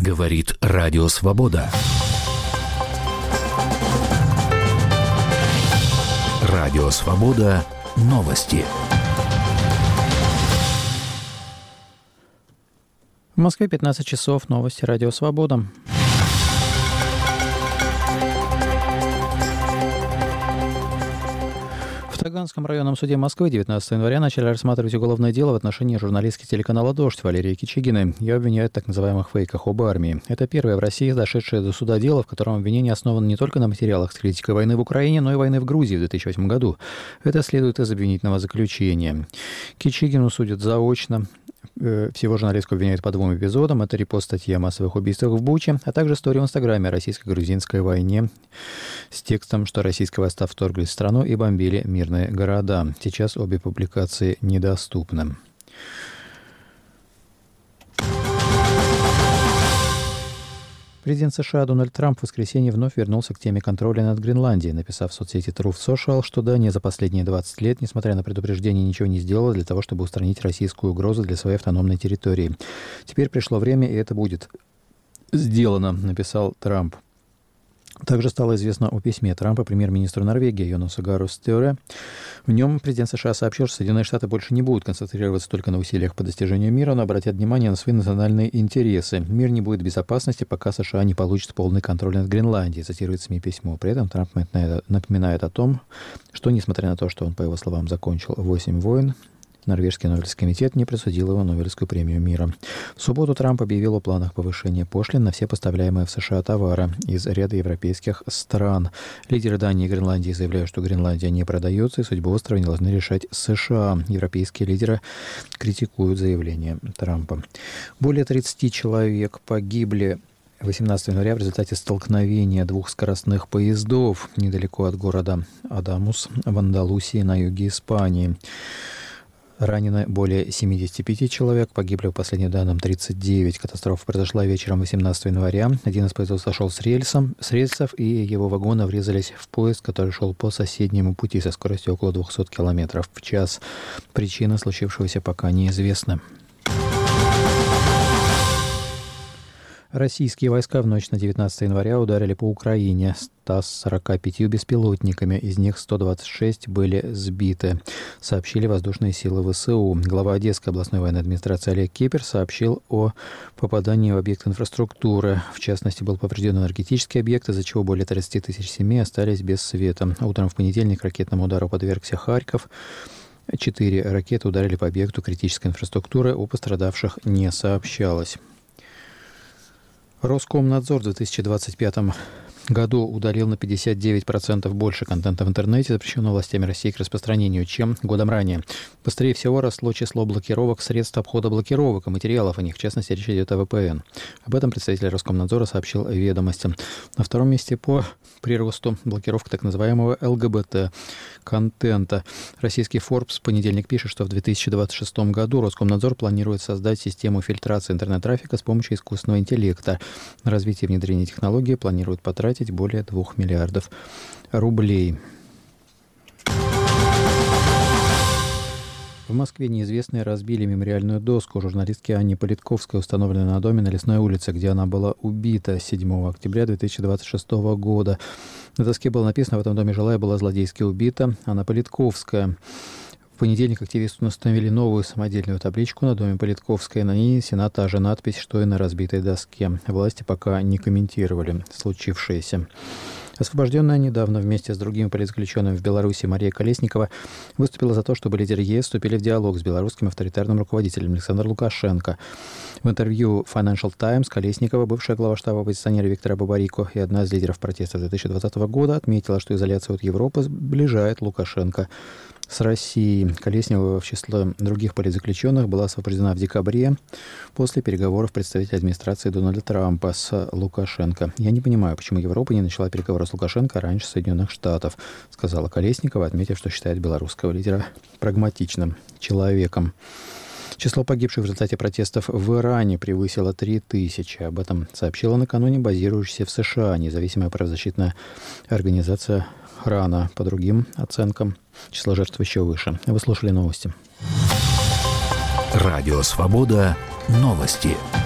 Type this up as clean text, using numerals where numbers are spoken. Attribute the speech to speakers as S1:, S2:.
S1: Говорит Радио Свобода. Радио Свобода. Новости.
S2: В Москве 15 часов. Новости Радио Свобода. В Таганском районном суде Москвы 19 января начали рассматривать уголовное дело в отношении журналистки телеканала «Дождь» Валерии Кичигиной. Ее обвиняют в так называемых фейках об армии. Это первое в России дошедшее до суда дело, в котором обвинение основано не только на материалах с критикой войны в Украине, но и войны в Грузии в 2008 году. Это следует из обвинительного заключения. Кичигину судят заочно. Всего журналистку обвиняют по 2 эпизодам. Это репост статьи о массовых убийствах в Буче, а также историю в Инстаграме о российско-грузинской войне с текстом, что российские войска вторглись в страну и бомбили мирные города. Сейчас обе публикации недоступны. Президент США Дональд Трамп в воскресенье вновь вернулся к теме контроля над Гренландией, написав в соцсети Truth Social, что Дания за последние 20 лет, несмотря на предупреждение, ничего не сделала для того, чтобы устранить российскую угрозу для своей автономной территории. Теперь пришло время, и это будет сделано, написал Трамп. Также стало известно о письме Трампа премьер-министру Норвегии Йонасу Гару Стøre. В нем президент США сообщил, что Соединенные Штаты больше не будут концентрироваться только на усилиях по достижению мира, но обратят внимание на свои национальные интересы. Мир не будет в безопасности, пока США не получат полный контроль над Гренландией, цитирует СМИ письмо. При этом Трамп напоминает о том, что, несмотря на то, что он, по его словам, закончил 8 войн, Норвежский Нобелевский комитет не присудил его Нобелевскую премию мира. В субботу Трамп объявил о планах повышения пошлин на все поставляемые в США товары из ряда европейских стран. Лидеры Дании и Гренландии заявляют, что Гренландия не продается, и судьбу острова не должны решать США. Европейские лидеры критикуют заявление Трампа. Более 30 человек погибли 18 января в результате столкновения 2 скоростных поездов недалеко от города Адамус в Андалусии на юге Испании. Ранено более 75 человек, погибли, по последним данным, 39. Катастрофа произошла вечером 18 января. Один из поездов сошел с рельсов, и его вагоны врезались в поезд, который шел по соседнему пути со скоростью около 200 км в час. Причина случившегося пока неизвестна. Российские войска в ночь на 19 января ударили по Украине 145 беспилотниками, из них 126 были сбиты, сообщили воздушные силы ВСУ. Глава Одесской областной военной администрации Олег Кипер сообщил о попадании в объект инфраструктуры. В частности, был поврежден энергетический объект, из-за чего более 30 тысяч семей остались без света. Утром в понедельник ракетному удару подвергся Харьков. 4 ракеты ударили по объекту критической инфраструктуры, о пострадавших не сообщалось. Роскомнадзор в 2025 году удалил на 59% больше контента в интернете, запрещенного властями России к распространению, чем годом ранее. Быстрее всего росло число блокировок средств обхода блокировок и материалов о них, в частности, речь идет о VPN. Об этом представитель Роскомнадзора сообщил «Ведомостям». На втором месте по приросту блокировка так называемого ЛГБТ-контента. Российский Forbes в понедельник пишет, что в 2026 году Роскомнадзор планирует создать систему фильтрации интернет-трафика с помощью искусственного интеллекта. На развитие и внедрение технологии планируют потратить более 2 миллиардов рублей. В Москве неизвестные разбили мемориальную доску журналистки Анне Политковской, установленную на доме на Лесной улице, где она была убита 7 октября 2026 года. На доске было написано: «В этом доме жила и была злодейски убита Анна Политковская». В понедельник активисты установили новую самодельную табличку на доме Политковской. На ней нанесена та же надпись, что и на разбитой доске. Власти пока не комментировали случившееся. Освобожденная недавно вместе с другими политзаключенными в Беларуси Мария Колесникова выступила за то, чтобы лидеры ЕС вступили в диалог с белорусским авторитарным руководителем Александром Лукашенко. В интервью Financial Times Колесникова, бывшая глава штаба оппозиционера Виктора Бабарико и одна из лидеров протеста 2020 года, отметила, что изоляция от Европы сближает Лукашенко с Россией. Колесникова в число других политзаключенных была освобождена в декабре после переговоров представителя администрации Дональда Трампа с Лукашенко. «Я не понимаю, почему Европа не начала переговоры с Лукашенко раньше Соединенных Штатов», сказала Колесникова, отметив, что считает белорусского лидера прагматичным человеком. Число погибших в результате протестов в Иране превысило 3000. Об этом сообщила накануне базирующаяся в США независимая правозащитная организация ХРАНА. По другим оценкам, число жертв еще выше. Вы слушали новости.
S1: Радио «Свобода». Новости.